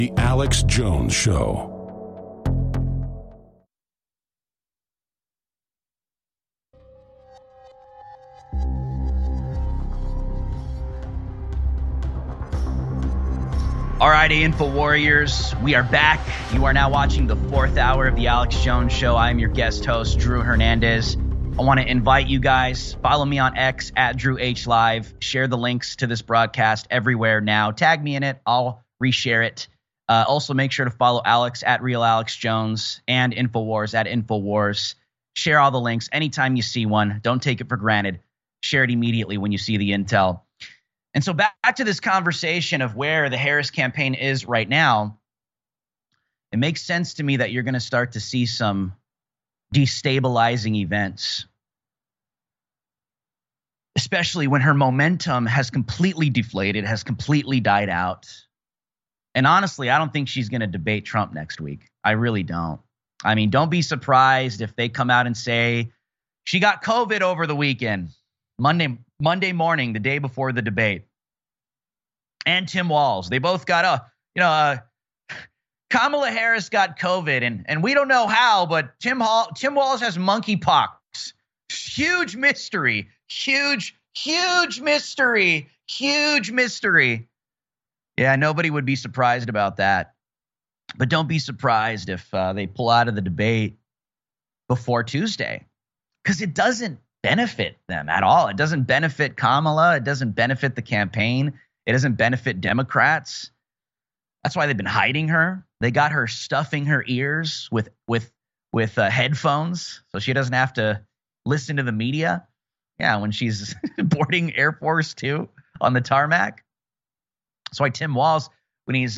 The Alex Jones Show. Alrighty, Info Warriors, we are back. You are now watching the fourth hour of the Alex Jones Show. I am your guest host, Drew Hernandez. I want to invite you guys, follow me on X at DrewHLive. Share the links to this broadcast everywhere now. Tag me in it. I'll reshare it. Also, make sure to follow Alex at Real Alex Jones and Infowars at Infowars. Share all the links anytime you see one. Don't take it for granted. Share it immediately when you see the intel. And so back to this conversation of where the Harris campaign is right now, it makes sense to me that you're going to start to see some destabilizing events, especially when her momentum has completely deflated, has completely died out. And honestly, I don't think she's going to debate Trump next week. I really don't. I mean, don't be surprised if they come out and say she got COVID over the weekend. Monday morning, the day before the debate. And Tim Walz. They both got Kamala Harris got COVID, and we don't know how, but Tim Walz has monkeypox. Huge mystery. Huge mystery. Huge mystery. Yeah, nobody would be surprised about that. But don't be surprised if they pull out of the debate before Tuesday, because it doesn't benefit them at all. It doesn't benefit Kamala. It doesn't benefit the campaign. It doesn't benefit Democrats. That's why they've been hiding her. They got her stuffing her ears with headphones so she doesn't have to listen to the media. Yeah, when she's boarding Air Force Two on the tarmac. That's why Tim Walz, when he's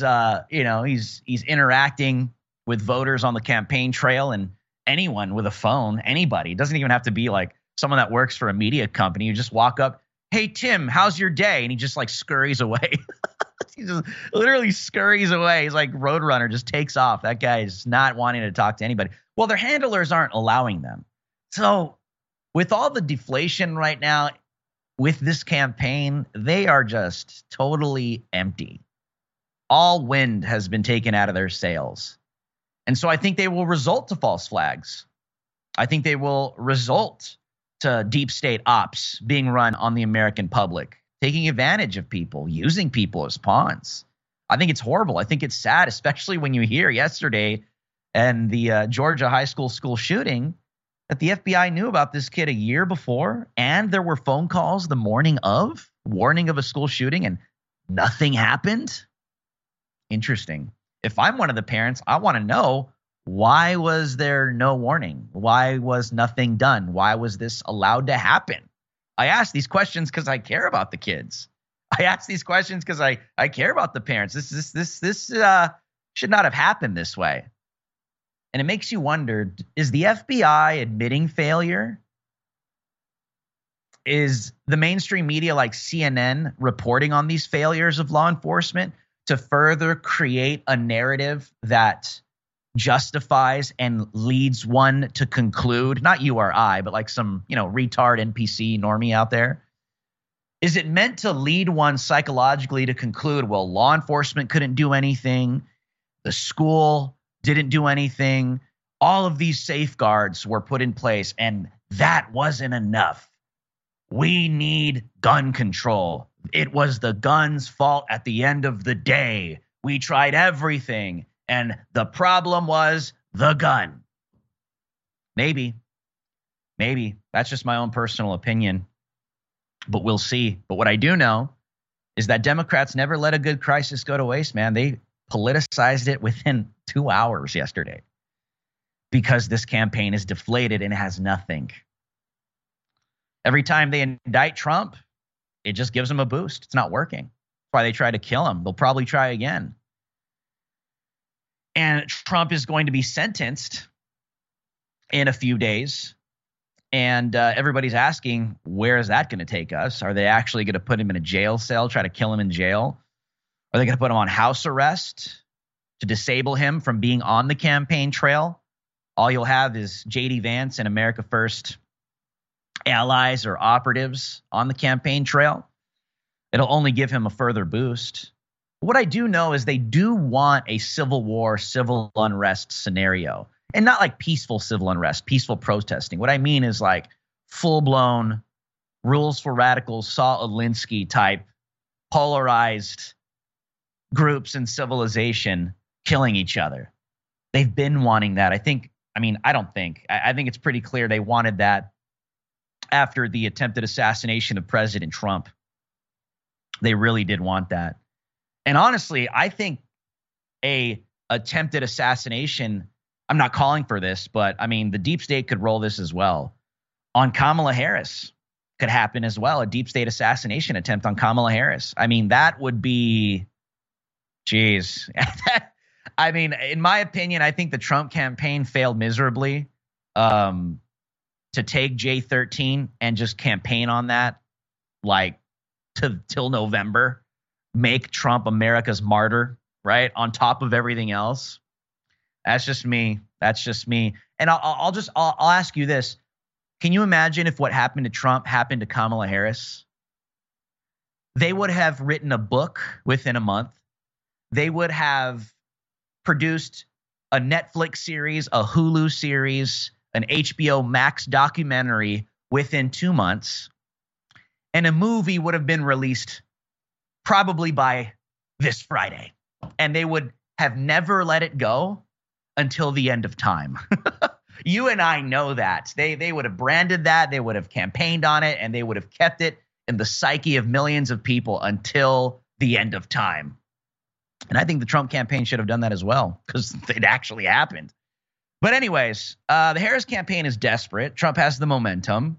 interacting with voters on the campaign trail, and anyone with a phone, anybody, it doesn't even have to be like someone that works for a media company. You just walk up, "Hey, Tim, how's your day?" And he just like scurries away. He just literally scurries away. He's like Roadrunner, just takes off. That guy is not wanting to talk to anybody. Well, their handlers aren't allowing them. So with all the deflation right now with this campaign, they are just totally empty. All wind has been taken out of their sails. And so I think they will result to false flags. I think they will result to deep state ops being run on the American public, taking advantage of people, using people as pawns. I think it's horrible. I think it's sad, especially when you hear yesterday and the Georgia high school shooting that the FBI knew about this kid a year before, and there were phone calls the morning of warning of a school shooting, and nothing happened. Interesting. If I'm one of the parents, I want to know, why was there no warning? Why was nothing done? Why was this allowed to happen? I ask these questions because I care about the kids. I ask these questions because I care about the parents. This should not have happened this way. And it makes you wonder, is the FBI admitting failure? Is the mainstream media like CNN reporting on these failures of law enforcement to further create a narrative that justifies and leads one to conclude, not you or I, but like some, retard NPC normie out there? Is it meant to lead one psychologically to conclude, well, law enforcement couldn't do anything, the school didn't do anything, all of these safeguards were put in place, and that wasn't enough. We need gun control. It was the gun's fault at the end of the day. We tried everything, and the problem was the gun. Maybe. That's just my own personal opinion, but we'll see. But what I do know is that Democrats never let a good crisis go to waste, man. They politicized it within 2 hours yesterday because this campaign is deflated and has nothing. Every time they indict Trump, it just gives them a boost. It's not working. That's why they try to kill him. They'll probably try again. And Trump is going to be sentenced in a few days. And everybody's asking, where is that going to take us? Are they actually going to put him in a jail cell, try to kill him in jail? Are they going to put him on house arrest to disable him from being on the campaign trail? All you'll have is J.D. Vance and America First allies or operatives on the campaign trail. It'll only give him a further boost. What I do know is they do want a civil war, civil unrest scenario, and not like peaceful civil unrest, peaceful protesting. What I mean is like full-blown Rules for Radicals, Saul Alinsky type polarized groups in civilization killing each other. They've been wanting that. I think it's pretty clear they wanted that after the attempted assassination of President Trump. They really did want that. And honestly, I think a attempted assassination, I'm not calling for this, but I mean, the deep state could roll this as well. On Kamala Harris could happen as well. A deep state assassination attempt on Kamala Harris. I mean, that would be, geez. I mean, in my opinion, I think the Trump campaign failed miserably to take J13 and just campaign on that like till November. Make Trump America's martyr, right? On top of everything else. That's just me. And I'll ask you this. Can you imagine if what happened to Trump happened to Kamala Harris? They would have written a book within a month. They would have produced a Netflix series, a Hulu series, an HBO Max documentary within 2 months. And a movie would have been released probably by this Friday. And they would have never let it go until the end of time. You and I know that. They would have branded that, they would have campaigned on it, and they would have kept it in the psyche of millions of people until the end of time. And I think the Trump campaign should have done that as well, because it actually happened. But anyways, the Harris campaign is desperate. Trump has the momentum.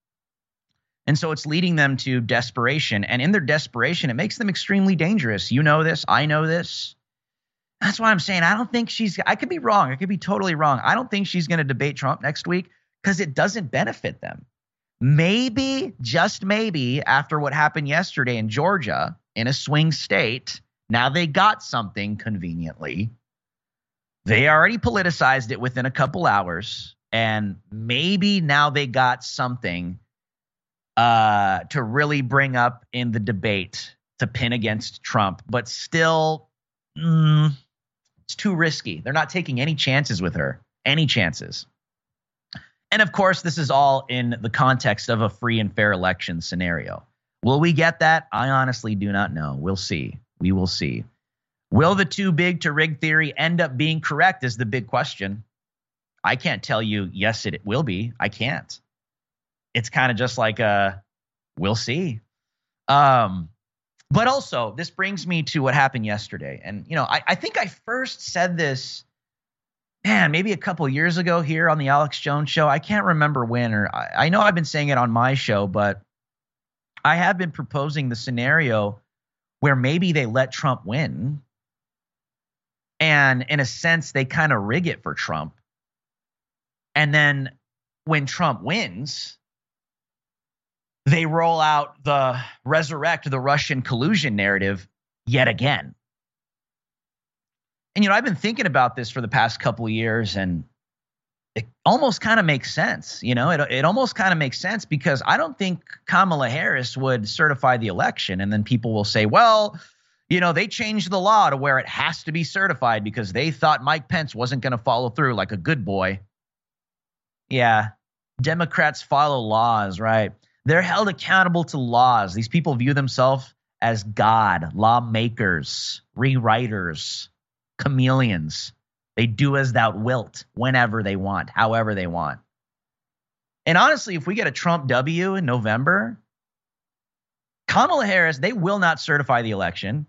And so it's leading them to desperation. And in their desperation, it makes them extremely dangerous. You know this. I know this. That's why I'm saying I could be wrong. I could be totally wrong. I don't think she's going to debate Trump next week because it doesn't benefit them. Maybe, just maybe, after what happened yesterday in Georgia, in a swing state, now they got something conveniently. They already politicized it within a couple hours. And maybe now they got something to really bring up in the debate to pin against Trump. But still, it's too risky. They're not taking any chances with her. Any chances. And of course, this is all in the context of a free and fair election scenario. Will we get that? I honestly do not know. We'll see. We will see. Will the too big to rig theory end up being correct is the big question. I can't tell you, yes, it will be. I can't. It's kind of just like we'll see. But also, this brings me to what happened yesterday. And, I think I first said this, maybe a couple years ago here on the Alex Jones show. I can't remember when, or I know I've been saying it on my show, but I have been proposing the scenario where maybe they let Trump win. And in a sense, they kind of rig it for Trump. And then when Trump wins, they roll out resurrect the Russian collusion narrative yet again. And, I've been thinking about this for the past couple of years, and it almost kind of makes sense. It almost kind of makes sense because I don't think Kamala Harris would certify the election. And then people will say, well, they changed the law to where it has to be certified because they thought Mike Pence wasn't going to follow through like a good boy. Yeah, Democrats follow laws, right? They're held accountable to laws. These people view themselves as God, lawmakers, rewriters, chameleons. They do as thou wilt whenever they want, however they want. And honestly, if we get a Trump W in November, Kamala Harris, they will not certify the election.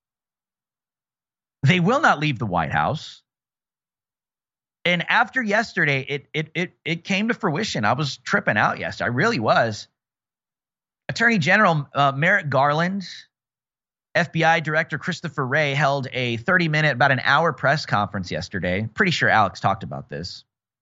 They will not leave the White House. And after yesterday, it came to fruition. I was tripping out yesterday. I really was. Attorney General Merrick Garland, FBI Director Christopher Wray held a 30-minute, about an hour press conference yesterday. Pretty sure Alex talked about this.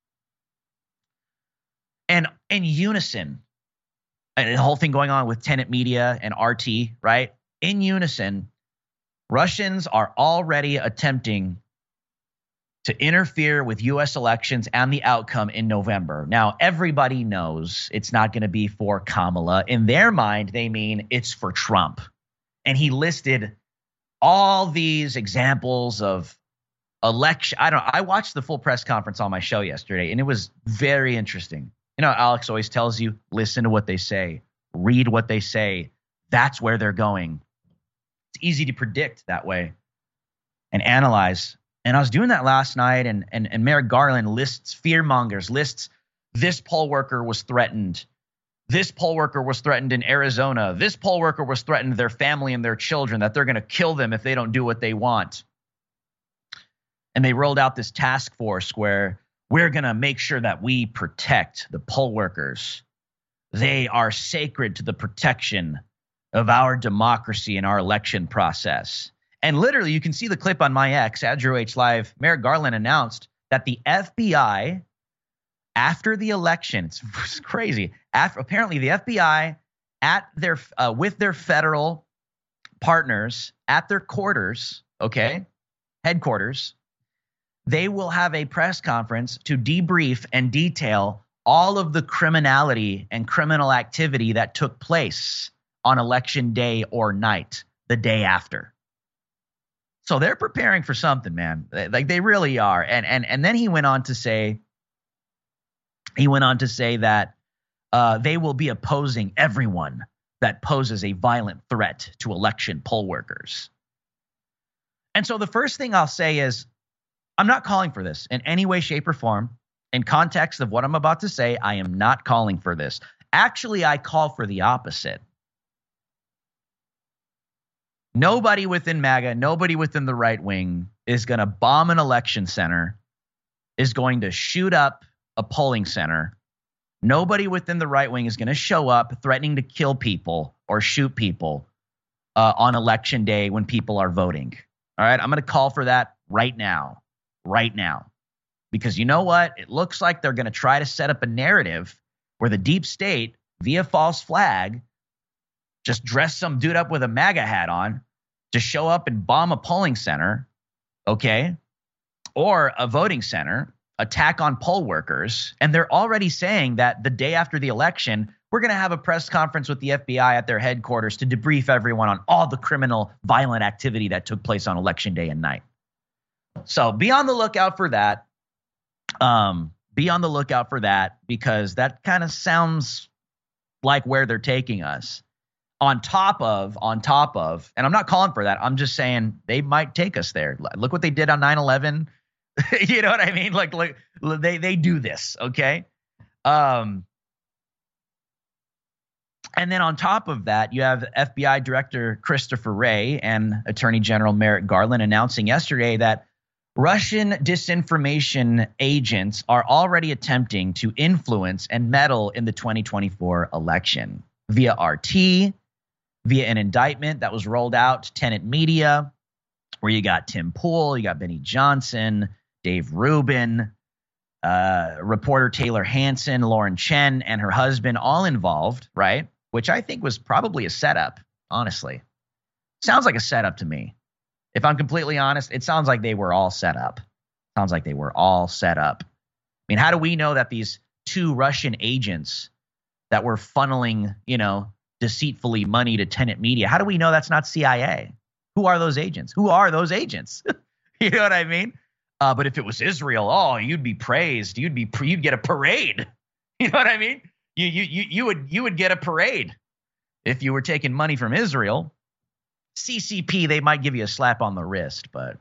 And in unison, and the whole thing going on with Tenet Media and RT, right? In unison, Russians are already attempting to interfere with U.S. elections and the outcome in November. Now, everybody knows it's not going to be for Kamala. In their mind, they mean it's for Trump. And he listed all these examples of election. I watched the full press conference on my show yesterday, and it was very interesting. You know, Alex always tells you, listen to what they say, read what they say. That's where they're going. It's easy to predict that way and analyze. And I was doing that last night, and Merrick Garland lists fear mongers, lists this poll worker was threatened. This poll worker was threatened in Arizona. This poll worker was threatened their family and their children, that they're going to kill them if they don't do what they want. And they rolled out this task force where we're going to make sure that we protect the poll workers. They are sacred to the protection of our democracy and our election process. And literally, you can see the clip on my X, at Drew H Live. Merrick Garland announced that the FBI, after the election, it's crazy. Apparently, the FBI with their federal partners at their quarters, headquarters, they will have a press conference to debrief and detail all of the criminality and criminal activity that took place on election day or night, the day after. So they're preparing for something, man. Like they really are. And then he went on to say that they will be opposing everyone that poses a violent threat to election poll workers. And so the first thing I'll say is, I'm not calling for this in any way, shape, or form. In context of what I'm about to say, I am not calling for this. Actually, I call for the opposite. Nobody within MAGA, nobody within the right wing is going to bomb an election center, is going to shoot up a polling center. Nobody within the right wing is going to show up threatening to kill people or shoot people on election day when people are voting. All right, I'm going to call for that right now. Because you know what? It looks like they're going to try to set up a narrative where the deep state, via false flag, just dress some dude up with a MAGA hat on to show up and bomb a polling center, okay, or a voting center, attack on poll workers. And they're already saying that the day after the election, we're going to have a press conference with the FBI at their headquarters to debrief everyone on all the criminal, violent activity that took place on election day and night. So be on the lookout for that. Be on the lookout for that, because that kind of sounds like where they're taking us. On top of, and I'm not calling for that. I'm just saying they might take us there. Look what they did on 9/11. You know what I mean? Like they do this, okay? And then on top of that, you have FBI Director Christopher Wray and Attorney General Merrick Garland announcing yesterday that Russian disinformation agents are already attempting to influence and meddle in the 2024 election via RT, via an indictment that was rolled out to Tenet Media, where you got Tim Pool, you got Benny Johnson, Dave Rubin, reporter Taylor Hansen, Lauren Chen, and her husband all involved, right? Which I think was probably a setup, honestly. Sounds like a setup to me. If I'm completely honest, it sounds like they were all set up. I mean, how do we know that these two Russian agents that were funneling, deceitfully money to Tenet Media, how do we know that's not CIA? Who are those agents? You know what I mean? But if it was Israel, you'd be praised. You'd get a parade. You know what I mean? You would get a parade if you were taking money from Israel. CCP, they might give you a slap on the wrist, but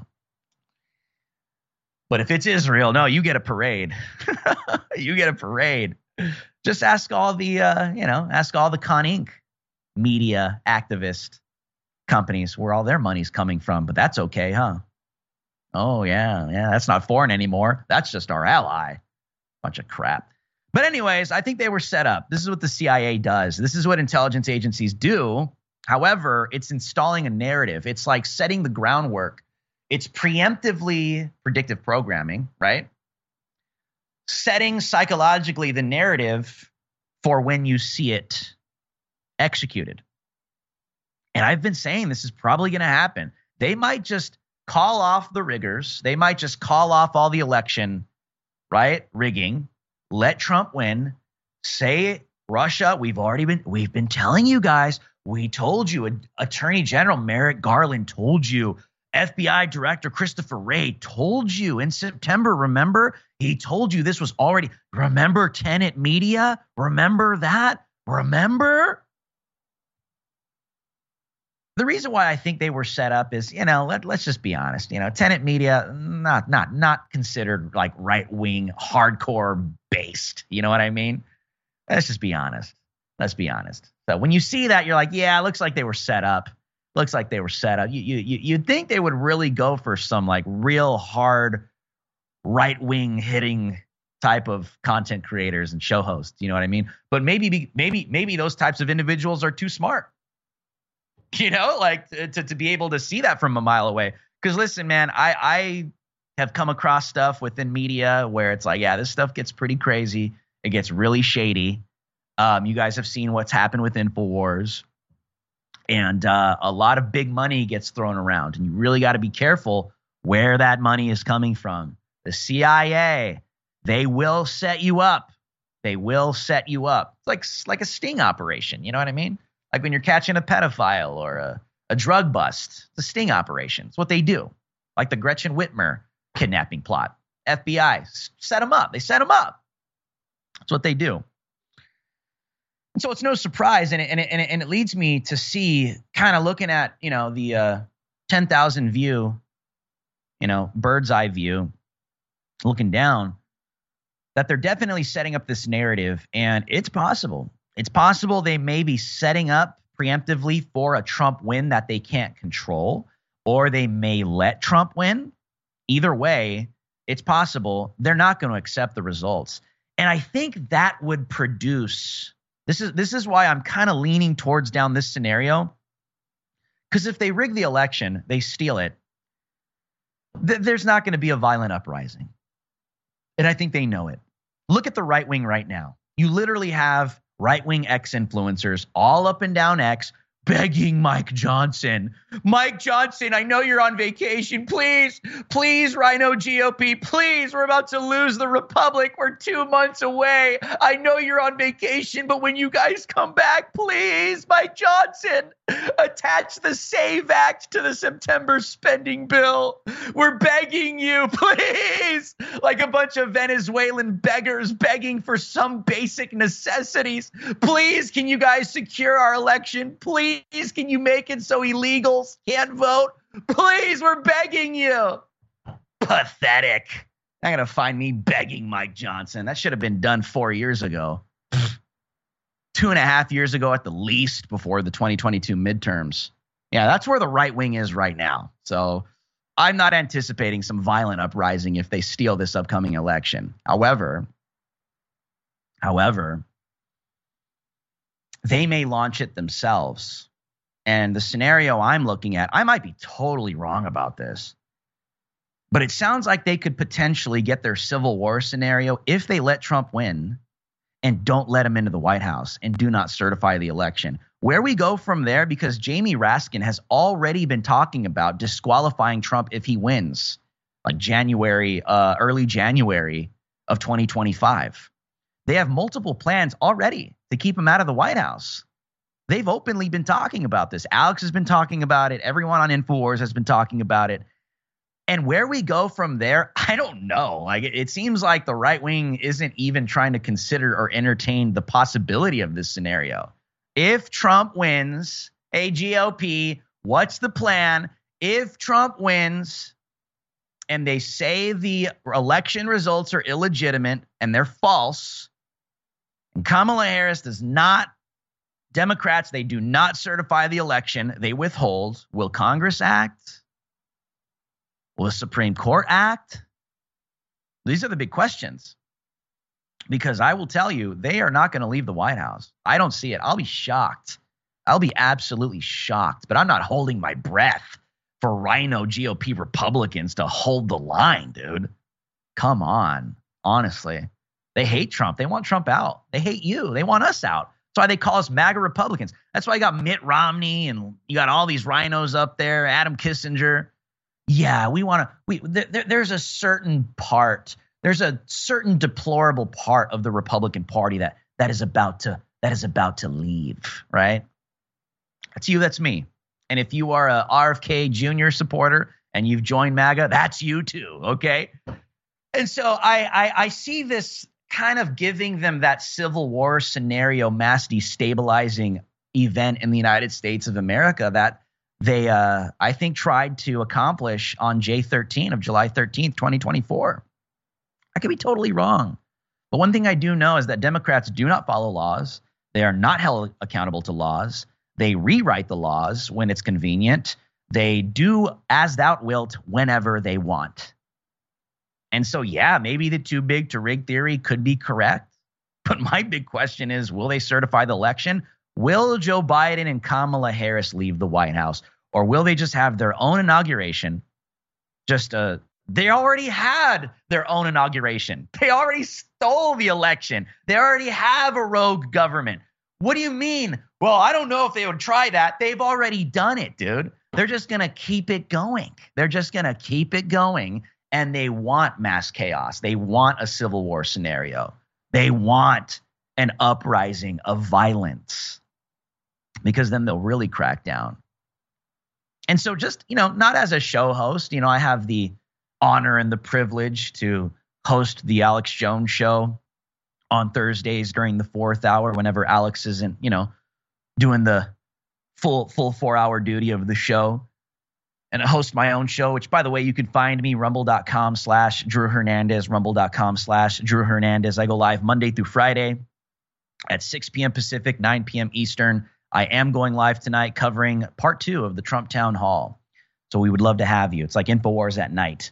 But if it's Israel, no, you get a parade. You get a parade. Just ask all the Con Inc. media activist companies where all their money's coming from. But that's okay, huh? Oh, yeah, that's not foreign anymore. That's just our ally. Bunch of crap. But anyways, I think they were set up. This is what the CIA does. This is what intelligence agencies do. However, it's installing a narrative. It's like setting the groundwork. It's preemptively predictive programming, right? Setting psychologically the narrative for when you see it executed. And I've been saying this is probably going to happen. They might just call off the riggers. They might just call off all the election, right? Rigging. Let Trump win. Say Russia, we've been telling you guys, We told you. Attorney General Merrick Garland told you. FBI Director Christopher Wray told you in September. Remember? He told you this was already. Remember Tenet Media? Remember that? Remember? The reason why I think they were set up is, let's just be honest. Tenet Media, not considered like right-wing, hardcore based. You know what I mean? Let's just be honest. Let's be honest. So when you see that, you're like, yeah, it looks like they were set up. Looks like they were set up. You'd think they would really go for some like real hard right-wing hitting type of content creators and show hosts. You know what I mean? But maybe those types of individuals are too smart. Like to be able to see that from a mile away. Because listen, man, I have come across stuff within media where it's like, yeah, this stuff gets pretty crazy. It gets really shady. You guys have seen what's happened with InfoWars. And a lot of big money gets thrown around. And you really got to be careful where that money is coming from. The CIA, they will set you up. They will set you up. It's like a sting operation. You know what I mean? Like when you're catching a pedophile or a drug bust. It's a sting operation. It's what they do. Like the Gretchen Whitmer kidnapping plot. FBI set them up. They set them up. That's what they do. And so it's no surprise, and it leads me to see, kind of looking at, the 10,000 view, bird's eye view, looking down, that they're definitely setting up this narrative, and it's possible. It's possible they may be setting up preemptively for a Trump win that they can't control, or they may let Trump win. Either way, it's possible they're not going to accept the results. And I think that would produce... This is why I'm kind of leaning towards down this scenario. Because if they rig the election, they steal it, there's not going to be a violent uprising. And I think they know it. Look at the right wing right now. You literally have right-wing X-influencers all up and down X begging Mike Johnson. Mike Johnson, I know you're on vacation. Please, Rhino GOP, please. We're about to lose the Republic. We're 2 months away. I know you're on vacation, but when you guys come back, please, Mike Johnson, attach the SAVE Act to the September spending bill. We're begging you, please. Like a bunch of Venezuelan beggars begging for some basic necessities. Please, can you guys secure our election? Please, can you make it so illegals can't vote? Please, we're begging you. Pathetic. Not going to find me begging Mike Johnson. That should have been done 4 years ago. 2.5 years ago at the least, before the 2022 midterms. Yeah, that's where the right wing is right now. So I'm not anticipating some violent uprising if they steal this upcoming election. However, they may launch it themselves. And the scenario I'm looking at, I might be totally wrong about this, but it sounds like they could potentially get their civil war scenario if they let Trump win and don't let him into the White House and do not certify the election. Where we go from there, because Jamie Raskin has already been talking about disqualifying Trump if he wins, like early January of 2025. They have multiple plans already to keep him out of the White House. They've openly been talking about this. Alex has been talking about it. Everyone on InfoWars has been talking about it. And where we go from there, I don't know. Like it seems like the right wing isn't even trying to consider or entertain the possibility of this scenario. If Trump wins, hey, GOP, what's the plan? If Trump wins and they say the election results are illegitimate and they're false, and Kamala Harris does not, Democrats, they do not certify the election, they withhold, will Congress act? Will the Supreme Court act? These are the big questions. Because I will tell you, they are not going to leave the White House. I don't see it. I'll be shocked. I'll be absolutely shocked. But I'm not holding my breath for Rhino GOP Republicans to hold the line, dude. Come on. Honestly. They hate Trump. They want Trump out. They hate you. They want us out. That's why they call us MAGA Republicans. That's why you got Mitt Romney and you got all these rhinos up there, Adam Kissinger. Yeah, we want to. There's a certain part. There's a certain deplorable part of the Republican Party that is about to leave, right? That's you, that's me. And if you are a RFK Jr. supporter and you've joined MAGA, that's you too, okay? And so I see this kind of giving them that Civil War scenario, mass destabilizing event in the United States of America that they, I think, tried to accomplish on J13 of July 13th, 2024. I could be totally wrong. But one thing I do know is that Democrats do not follow laws. They are not held accountable to laws. They rewrite the laws when it's convenient. They do as thou wilt whenever they want. And so, yeah, maybe the too big to rig theory could be correct. But my big question is, will they certify the election? Will Joe Biden and Kamala Harris leave the White House? Or will they just have their own inauguration? They already had their own inauguration. They already stole the election. They already have a rogue government. What do you mean? Well, I don't know if they would try that. They've already done it, dude. They're just going to keep it going. They're just going to keep it going. And they want mass chaos. They want a civil war scenario. They want an uprising of violence, because then they'll really crack down. And so just, not as a show host, I have the honor and the privilege to host the Alex Jones Show on Thursdays during the 4th hour, whenever Alex isn't, doing the full 4-hour duty of the show. And I host my own show, which, by the way, you can find me, rumble.com/Drew Hernandez, rumble.com/Drew Hernandez. I go live Monday through Friday at 6 p.m. Pacific, 9 p.m. Eastern. I am going live tonight covering part 2 of the Trump Town Hall. So we would love to have you. It's like InfoWars at night.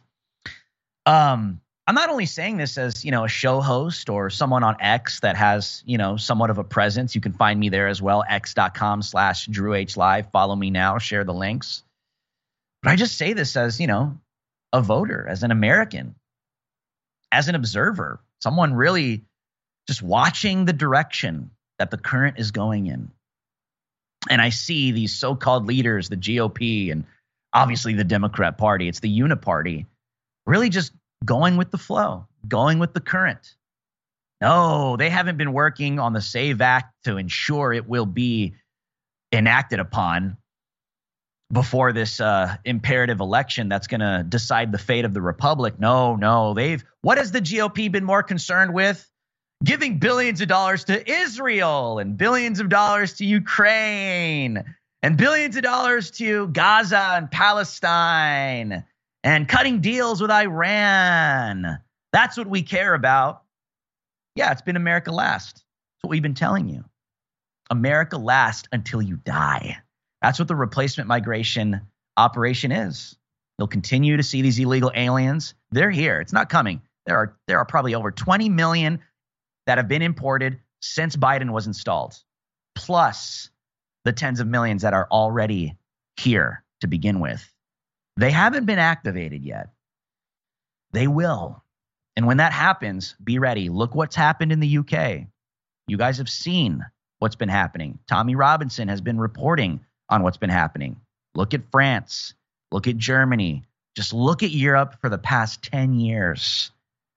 I'm not only saying this as, a show host or someone on X that has, somewhat of a presence. You can find me there as well, x.com/Drew H Live. Follow me now, share the links. But I just say this as, a voter, as an American, as an observer, someone really just watching the direction that the current is going in. And I see these so-called leaders, the GOP and obviously the Democrat Party, it's the uniparty, really just going with the flow, going with the current. No, they haven't been working on the SAVE Act to ensure it will be enacted upon before this imperative election that's going to decide the fate of the republic. No. What has the GOP been more concerned with? Giving billions of dollars to Israel and billions of dollars to Ukraine and billions of dollars to Gaza and Palestine and cutting deals with Iran. That's what we care about. Yeah, it's been America last. That's what we've been telling you. America last until you die. That's what the replacement migration operation is. You'll continue to see these illegal aliens. They're here. It's not coming. There are probably over 20 million that have been imported since Biden was installed, plus the tens of millions that are already here to begin with. They haven't been activated yet. They will. And when that happens, be ready. Look what's happened in the UK. You guys have seen what's been happening. Tommy Robinson has been reporting on what's been happening. Look at France. Look at Germany. Just look at Europe for the past 10 years.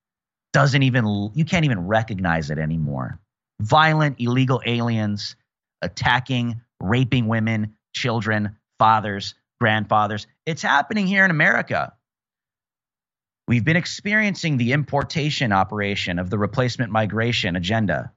You can't even recognize it anymore. Violent, illegal aliens attacking, raping women, children, fathers, grandfathers. It's happening here in America. We've been experiencing the importation operation of the replacement migration agenda.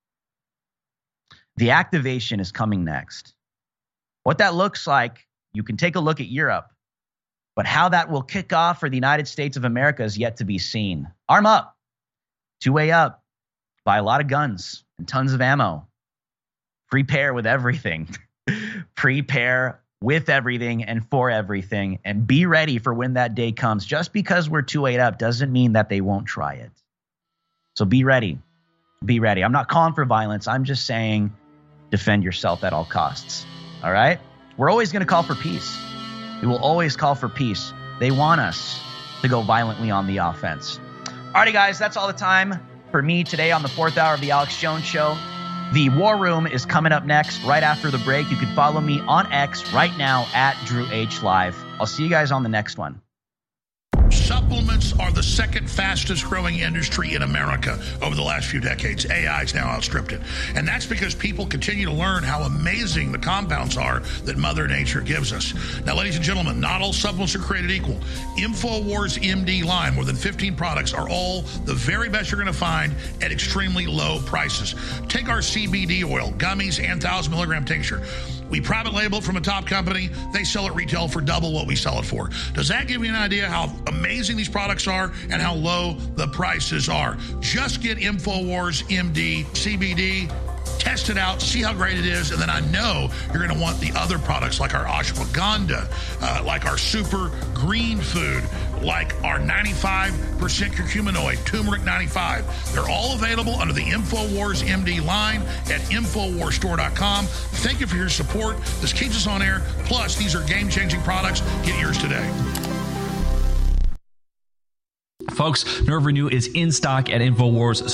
The activation is coming next. What that looks like, you can take a look at Europe, but how that will kick off for the United States of America is yet to be seen. Arm up. Two-way up. Buy a lot of guns and tons of ammo. Prepare with everything. Prepare with everything and for everything, and be ready for when that day comes. Just because we're 2-8 up doesn't mean that they won't try it. So be ready. Be ready. I'm not calling for violence. I'm just saying defend yourself at all costs. All right? We're always going to call for peace. We will always call for peace. They want us to go violently on the offense. Alrighty, guys, that's all the time for me today on the 4th hour of the Alex Jones Show. The War Room is coming up next, right after the break. You can follow me on X right now at Drew H Live. I'll see you guys on the next one. Supplements are the second fastest growing industry in America over the last few decades. AI's now outstripped it. And that's because people continue to learn how amazing the compounds are that Mother Nature gives us. Now, ladies and gentlemen, not all supplements are created equal. InfoWars MD line, more than 15 products, are all the very best you're going to find at extremely low prices. Take our CBD oil, gummies, and 1,000 milligram tincture. We private label it from a top company. They sell it retail for double what we sell it for. Does that give you an idea how amazing these products are and how low the prices are? Just get InfoWars MD CBD. Test it out, see how great it is, and then I know you're going to want the other products like our ashwagandha, like our super green food, like our 95% curcuminoid, turmeric 95. They're all available under the InfoWars MD line at InfoWarsStore.com. Thank you for your support. This keeps us on air. Plus, these are game-changing products. Get yours today. Folks, Nerve Renew is in stock at InfoWars